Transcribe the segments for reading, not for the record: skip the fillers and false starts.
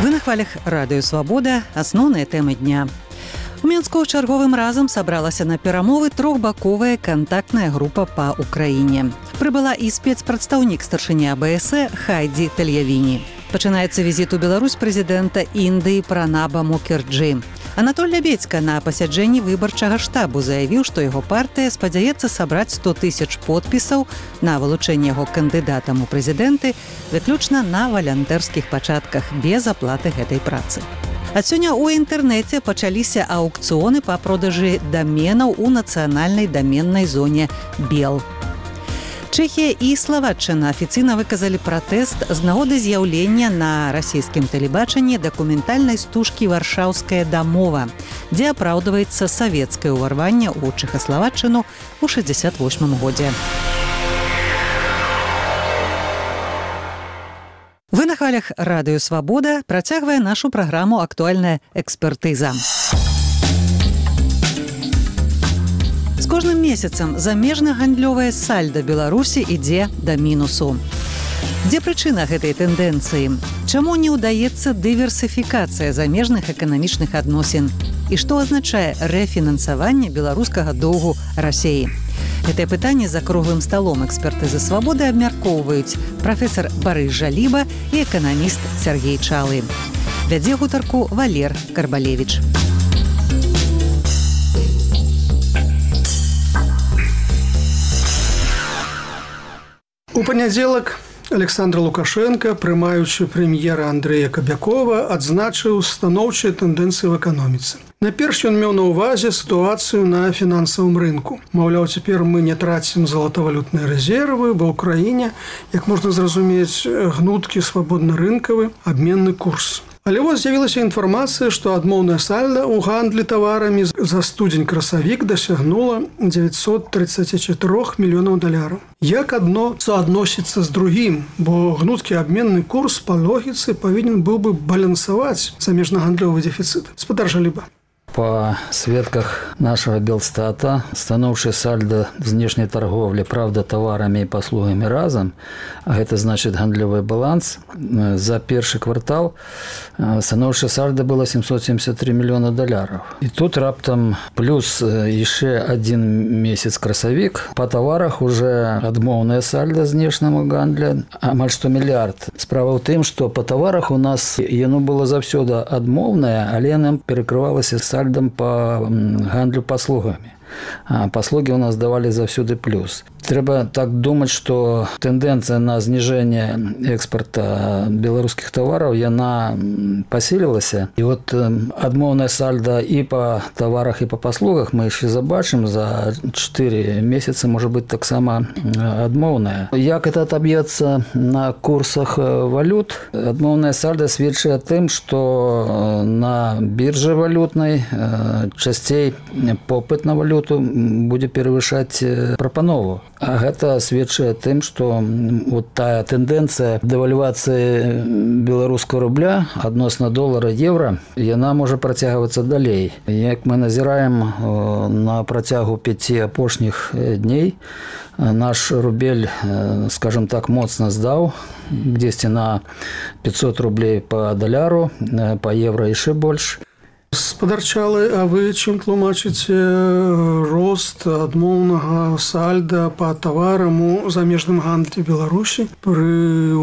Вы на хвалях радыё «Свабода». Асноўныя тэмы дня. У Мінску чарговым разам сабралася на перамовы трохбаковая кантактная група па Украіне. Прыбыла і спецпрадстаўнік старшыні АБС Хайдзі Тальявіні. Пачынаецца візіт у Беларусь прэзідэнта Індыі Пранаба Мукерджі. Анатоль Лябедзька на пасяджэнні выбарчага штабу заявіў, што яго партыя спадзяецца сабраць 100 000 подпісаў на вылучэнне яго кандыдатам у прэзідэнты выключна на валантэрскіх пачатках без аплаты гэтай працы. Ад сёння ў інтэрнэце пачаліся аўкцыёны па продажы даменаў у нацыянальнай даменнай зоне БЕЛ. Чэхія і Славаччына афіцыйна выказалі пратэст з нагоды з'яўлення на расійскім тэлебачанні дакументальнай стужкі «Варшаўская дамова», дзе апраўдваецца савецкае ўварванне ў Чэхаславаччыну ў 1968 годзе. Вы на хвалях радыё «Свабода» працягвае нашу праграму «Актуальная экспертыза». З кожным месяцам замежнае гандлёвае сальда Беларусі ідзе да мінусу. Дзе прычына гэтай тэндэнцыі? Чаму не ўдаецца дыверсіфікацыя замежных эканамічных адносін? І што азначае рэфінансаванне беларускага доўгу Расіі? Гэтае пытанне за круглым сталом экспертызы «Свабоды» абмяркоўваюць прафесар Барыс Жаліба і эканаміст Сяргей Чалы. Вядзе гутарку Валер Карбалевіч. У панядзелак Александр Лукашенко, прымаючы прэм'ера Андрэя Кабякова, адзначыў станоўчыя тэндэнцыі в эканоміцы. Найперш ён меў на ўвазе сітуацыю на фінансавым рынку. Маўляў, цяпер мы не трацім залатавалютныя рэзервы, бо ў краіне, як можна зразумець, гнуткі свабодна-рынкавы абменны курс. Але вось з'явілася інфармацыя, што адмоўная сальда ў гандлі таварамі за студзень-красавік дасягнула 934 мільёнаў даляраў. Як адно суадносіцца з другім, бо гнуткі абменны курс па логіцы павінен быў бы балансаваць замежнагандлёвы дэфіцыт. Спадар Жаліба. По сведках нашего Белстата, станоўчае сальда знешняй торговли, правда, товарами и послугами разом, а это значит гандлёвый баланс, за першы квартал станоўчае сальда было 773 миллиона долларов. И тут раптам плюс еще один месяц красавік. По товарах уже адмоўная сальда знешняму гандля амаль 100 миллиард. Справа ў тым, что по товарах у нас яно было заўсёды адмоўнае, але нам перекрывалася сальдам по гандлю паслугамі. А паслуги у нас давали заўсёды плюс. Трэба так думаць, што тэндэнцыя на зніжэнне экспарта беларускіх тавараў, яна пасілілася. І вот адмоўная сальда і па таварах, і па паслугах мы яшчэ забачым за 4 месяцы, можа быць, таксама адмоўная. Як это отобьецца на курсах валют? Адмоўная сальда сведчыць тым, што на біржы валютнай часцей попыт на валюту будзе перавышаць прапанову. А гэта сведчыць тым, што вот тая тэндэнцыя дэвальвацыі беларускага рубля адносна долара, еўра, яна можа працягвацца далей. Як мы назіраем на працягу 5 апошніх дней, наш рубель, скажем так, моцна здаў, дзесьці на 500 рублей по даляру, по еўра яшчэ больш. Спадар Чалы, а вы чым тлумачыце рост адмоўнага сальда па таварам у замежным гандлі Беларусі пры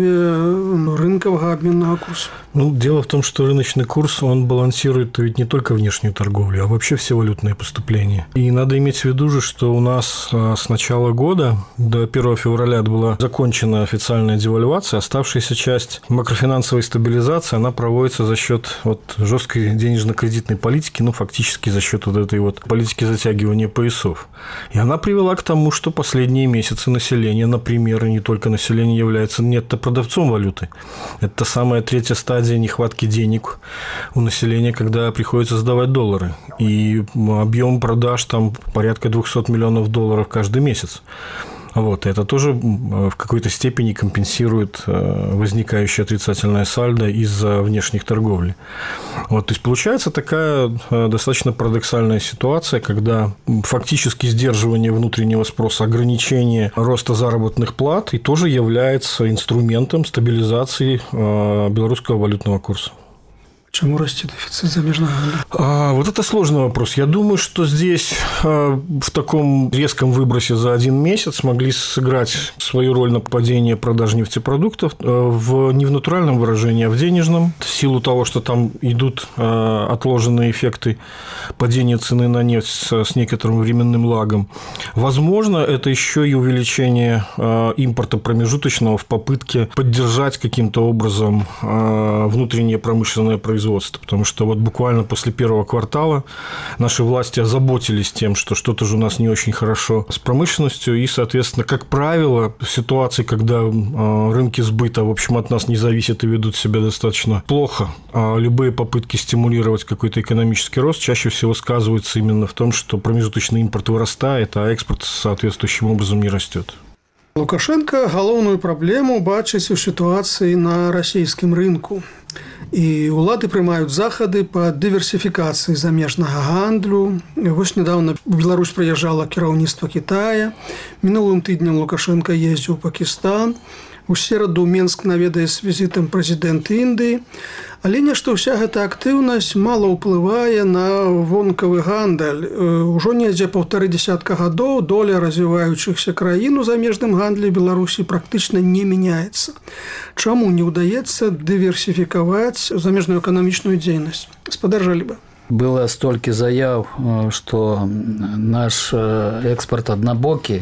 умове рынкового обменного курса? Дело в том, что рыночный курс, он балансирует ведь не только внешнюю торговлю, а вообще все валютные поступления. И надо иметь в виду же, что у нас с начала года до 1 февраля была закончена официальная девальвация, оставшаяся часть макрофинансовой стабилизации, она проводится за счет жесткой денежно-кредитной политики, фактически за счет этой политики затягивания поясов. И она привела к тому, что последние месяцы население, например, и не только население, является нетто-продавцом валюты. Это та самая третья стадия нехватки денег у населения, когда приходится сдавать доллары. И объем продаж там порядка 200 миллионов долларов каждый месяц. Вот, и это тоже в какой-то степени компенсирует возникающее отрицательное сальдо из-за внешних торговли. Вот, то есть получается такая достаточно парадоксальная ситуация, когда фактически сдерживание внутреннего спроса, ограничение роста заработных плат и тоже является инструментом стабилизации белорусского валютного курса. Чему растет дефицит замежного гандля? Вот это сложный вопрос. Я думаю, что здесь в таком резком выбросе за один месяц могли сыграть свою роль на падение продаж нефтепродуктов не в натуральном выражении, а в денежном. В силу того, что там идут отложенные эффекты падения цены на нефть с некоторым временным лагом. Возможно, это еще и увеличение импорта промежуточного в попытке поддержать каким-то образом внутреннее промышленное производство. Потому что вот буквально после первого квартала наши власти озаботились тем, что что-то же у нас не очень хорошо с промышленностью. И, соответственно, как правило, в ситуации, когда рынки сбыта, в общем, от нас не зависят и ведут себя достаточно плохо, любые попытки стимулировать какой-то экономический рост чаще всего сказываются именно в том, что промежуточный импорт вырастает, а экспорт соответствующим образом не растет. Лукашенко галоўную праблему бачыць у сітуацыі на расійскім рынку. І ўлады прымаюць захады па дыверсіфікацыі замежнага гандлю. Вось нядаўна у Беларусь прыязджала кіраўніцтва Китая. Мінулым тыднем Лукашенко ездзіў у Пакістан. У сераду ў Менск наведае з візітам прэзідэнт Індыі. Але нешта ўся гэта актыўнасць мала ўплывае на вонкавы гандаль. Ужо недзе 1,5 гадоў доля развіваючыхся краін у замежным гандлі Беларусі практычна не мяняецца. Чаму не ўдаецца дыверсіфікаваць замежную эканамічную дзейнасць? Гаспадар Жаліба. Было столькі заяў, што наш экспорт аднабокі,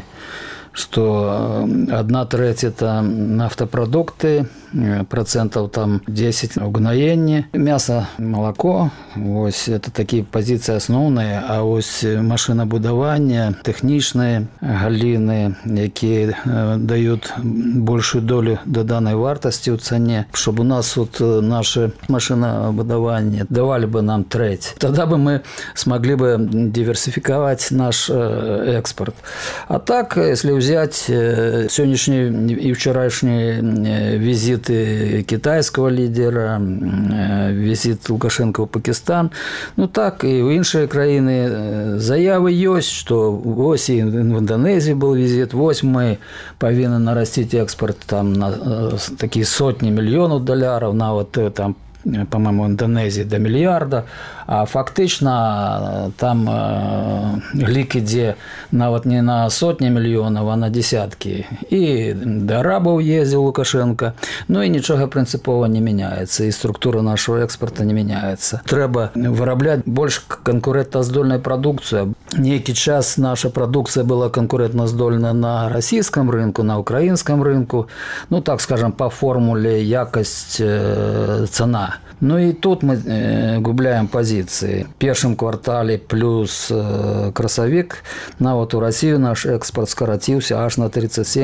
что 1/3 это нафтопродукты, процентов там 10 угнаенне, мясо, молоко. Ось это такие позиции основные, а ось машинобудование, технічные галины, які дают большую долю доданой вартости в цене, чтобы у нас вот наше машинобудование давали бы нам треть. Тогда бы мы смогли бы диверсификовать наш экспорт. А так, если взять сегодняшний и вчерашний визиты китайского лидера, визит Лукашенко в Пакистан, ну так и в іншыя краіны заявы ёсць, что ось и в Индонезии был визит, ось мы повинны нарастить экспорт там на такие сотни миллионов долларов, на вот там, по-моему, Индонезии до мільярда, а фактично там лік ідзе нават не на сотні мільёнаў, а на десяткі. І до арабаў ездзіў Лукашенко, ну і нічога прынцыпова не мяняецца, і структура нашего экспорта не мяняецца. Трэба вырабляць больш канкурэнтаздольную прадукцыю. Нейкі час наша прадукцыя была канкурэнтаздольна на расійском рынку, на украінском рынку, ну так скажем, по формуле якасць цена. Ну и тут мы губляем позиции. В первом квартале плюс красавік, на вот у России наш экспорт скоротился аж на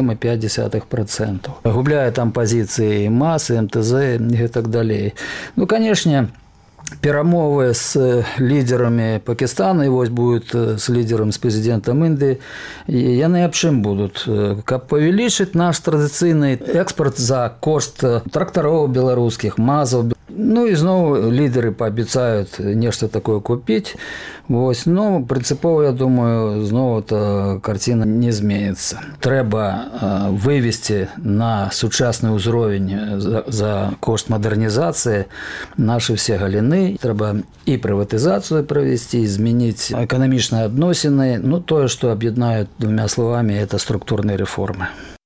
37,5%. Губляя там позиции МАЗ, МТЗ и так далее. Ну, конечно, перамовы с лидерами Пакистана, и вот будет с лидером, с президентом Индии, яны аб чым будут? Каб павялічыць наш традыцыйны экспорт за кошт трактаров белорусских, МАЗов. Ну и снова лидеры пообещают нечто такое купить. Вот. Но принципово, я думаю, снова эта картина не изменится. Треба вывести на сучасный уровень за кошт модернизации наши все галины. Треба и приватизацию провести, изменить экономичные адносины. Ну, то, что объединяют двумя словами, это структурные реформы.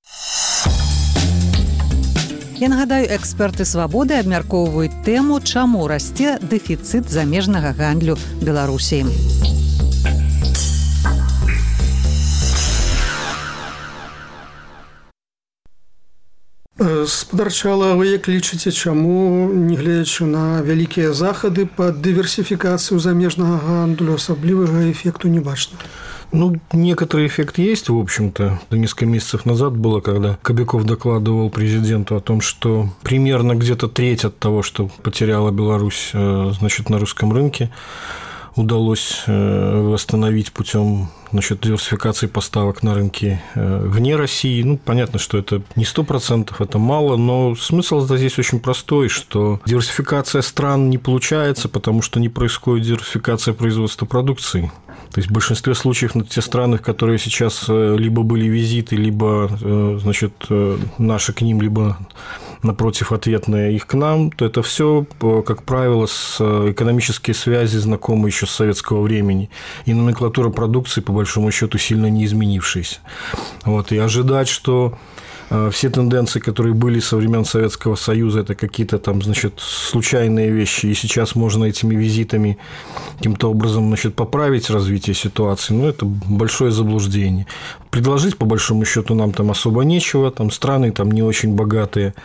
Я нагадаю, эксперты «Свабоды» абмяркоўваюць тэму, чаму расце дэфіцыт замежнага гандлю Беларусі. Гаспадар Чала, вы як лічыце, чаму, нягледзячы на вялікія захады па дыверсіфікацыі замежнага гандлю, асаблівага эффекту не бачна? Ну, некоторый эффект есть, в общем-то. Несколько месяцев назад было, когда Кобяков докладывал президенту о том, что примерно где-то треть от того, что потеряла Беларусь, значит, на русском рынке, удалось восстановить путем диверсификации поставок на рынки вне России. Понятно, что это не 100%, это мало, но смысл здесь очень простой, что диверсификация стран не получается, потому что не происходит диверсификация производства продукции. То есть в большинстве случаев те страны, в которые сейчас либо были визиты, либо наши к ним, либо напротив ответные их к нам, то это все, как правило, с экономические связи знакомы еще с советского времени. И номенклатура продукции, по большому счету, сильно не изменившаяся. И ожидать, что все тенденции, которые были со времен Советского Союза, это какие-то случайные вещи, и сейчас можно этими визитами каким-то образом поправить развитие ситуации, это большое заблуждение. Предложить, по большому счету, нам там особо нечего, страны там не очень богатые,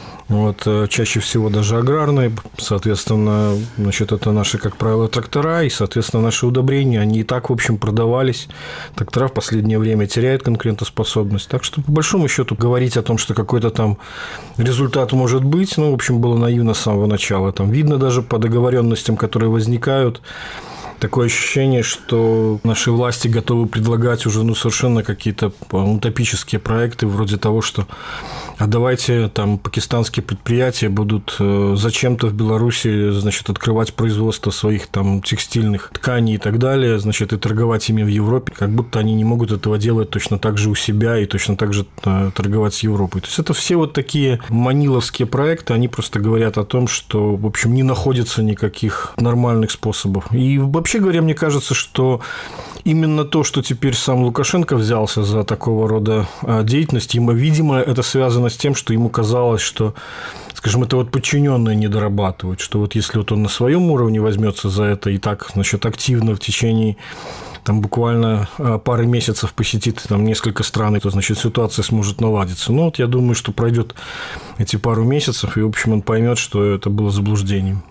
чаще всего даже аграрные, соответственно, это наши, как правило, трактора и, соответственно, наши удобрения, они и так, в общем, продавались. Трактора в последнее время теряют конкурентоспособность. Так что, по большому счету, говорить о том, что какой-то там результат может быть, в общем, было наивно с самого начала. Там видно даже по договоренностям, которые возникают, такое ощущение, что наши власти готовы предлагать уже совершенно какие-то утопические проекты, вроде того, что давайте там пакистанские предприятия будут зачем-то в Беларуси, открывать производство своих там текстильных тканей и так далее, и торговать ими в Европе, как будто они не могут этого делать точно так же у себя и точно так же торговать с Европой. То есть это все такие маниловские проекты, они просто говорят о том, что, в общем, не находится никаких нормальных способов. И вообще говоря, мне кажется, что именно то, что теперь сам Лукашенко взялся за такого рода деятельность, видимо, это связано с тем, что ему казалось, что, скажем, это подчиненные не дорабатывают, что если он на своем уровне возьмется за это и так, активно в течение буквально пары месяцев посетит несколько стран, то, ситуация сможет наладиться. Но я думаю, что пройдет эти пару месяцев, и, в общем, он поймет, что это было заблуждением.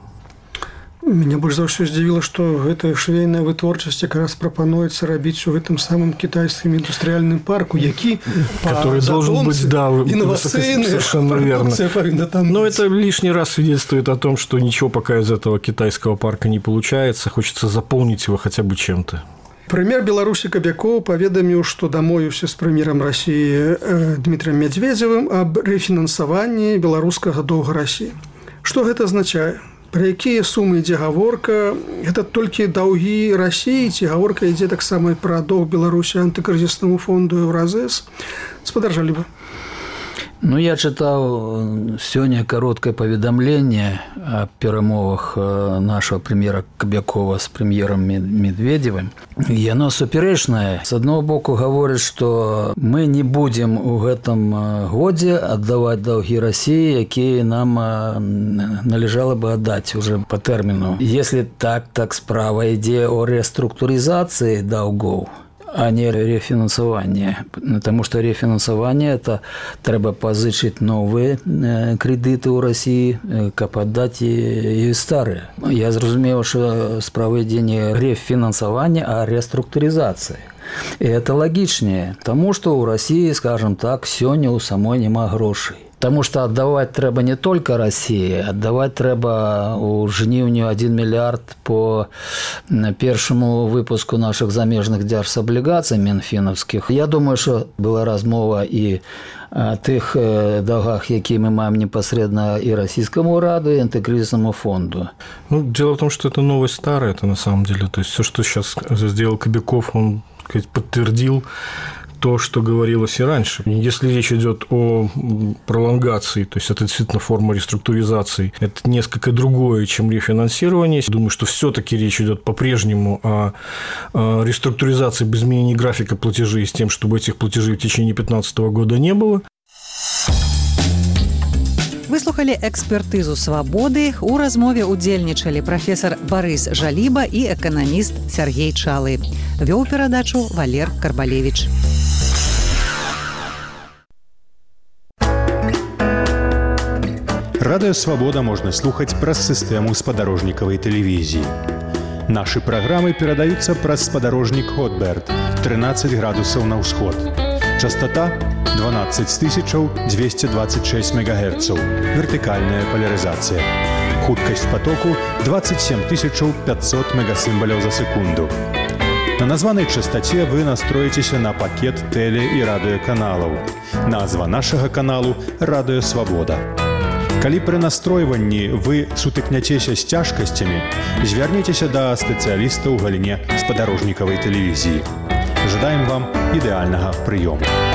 Меня больш за ўсё здзівіла, што гэтая швейная вытворчасць якраз прапануецца рабіць у гэтым самым кітайскім індустрыяльным парку, які который должен быть, инновацыйны, совершенно верно. Но это лишний раз свидетельствует о том, что ничего пока из этого китайского парка не получается, хочется заполнить его хотя бы чем-то. Прэм'ер Беларусі Кабякоў паведаміў, што дамовіўся з прэм'ерам Расіі Дмітрием Медведзевым аб рэфінансаванні беларускага доўга Расіі. Што гэта азначае? Пра якія сумы ідзе гаворка? Гэта толькі даўгі Расіі, ці гаворка ідзе таксама і пра доўг Беларусі антыкрызіснаму фонду Еўразэс? Спадар Жаліба. Я читал сегодня короткое поведомление о перемовах нашего премьера Кобякова с премьером Медведевым. И оно суперечное. С одного боку говорит, что мы не будем в этом годе отдавать долги России, которые нам належало бы отдать уже по термину. Если так справа идея о реструктуризации долгов, а не рефинансование. Потому что рефинансование – это треба позычить новые кредиты у России, каб отдать и старые. Я зрозумел, что справа ідзе не рефинансование, а реструктуризация. И это логичнее, потому что у России, скажем так, сёння у самой нема грошей. Потому что отдавать треба не только России, отдавать треба у жніўню 1 миллиард по першому выпуску наших замежных дзяржаблігацый мінфінаўскіх. Я думаю, что была размова и о тых долгах, які мы маем непосредственно и российскому ураду, и антикризисному фонду. Дело в том, что это новость старая, это на самом деле. То есть все, что сейчас сделал Кобяков, он, так сказать, подтвердил то, что говорилось и раньше. Если речь идет о пролонгации, то есть это действительно форма реструктуризации, это несколько другое, чем рефинансирование. Думаю, что все-таки речь идет по-прежнему о реструктуризации без изменения графика платежей с тем, чтобы этих платежей в течение 2015 года не было. Выслухали экспертызу «Свабоды». У размове удзельнічалі прафесор Барыс Жаліба і эканаміст Сергей Чалы. Вёў перадачу Валер Карбалевич. Радыё «Свабода» можна слухаць праз сістэму спадарожнікавай тэлевізіі. Нашы праграмы перадаюцца праз спадарожнік Хотберт 13 градусаў на ўсход. Частота 12226 МГц. Вертыкальная поляризация. Хуткасць патоку 27 500 мегасімбаляў за секунду. На названай частоце вы настроіцеся на пакет тэле- і радыёканалаў. Назва нашага каналу «Радыё Свабода». Калі пры настройванні вы сутыкняцеся з цяжкасцямі, звярніцеся да спецыяліста ў галіне спадарожнікавай тэлевізіі. Жадаем вам ідэальнага прыёму.